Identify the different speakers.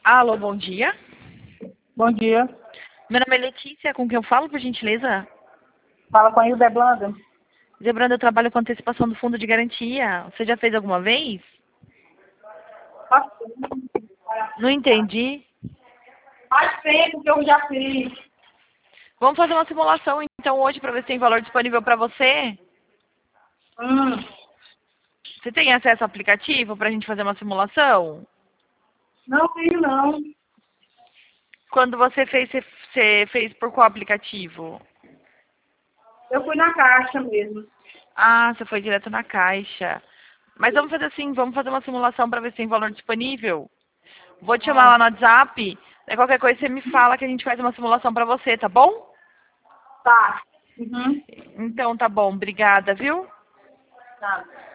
Speaker 1: Alô, bom dia.
Speaker 2: Bom dia.
Speaker 1: Meu nome é Letícia, com quem eu falo, por gentileza?
Speaker 2: Fala com a Hilda Blanda.
Speaker 1: Zebrando, eu trabalho com antecipação do fundo de garantia. Você já fez alguma vez? Não entendi.
Speaker 2: Faz tempo que eu já fiz.
Speaker 1: Vamos fazer uma simulação, então, hoje, para ver se tem valor disponível para você. Você tem acesso ao aplicativo para a gente fazer uma simulação?
Speaker 2: Não tenho, não.
Speaker 1: Quando você fez por qual aplicativo?
Speaker 2: Eu fui na caixa mesmo.
Speaker 1: Ah, você foi direto na caixa. Mas vamos fazer assim, vamos fazer uma simulação para ver se tem valor disponível. Vou te chamar lá no WhatsApp, daí qualquer coisa você me fala que a gente faz uma simulação para você, tá bom?
Speaker 2: Tá.
Speaker 1: Então tá bom, obrigada, viu?
Speaker 2: Tá.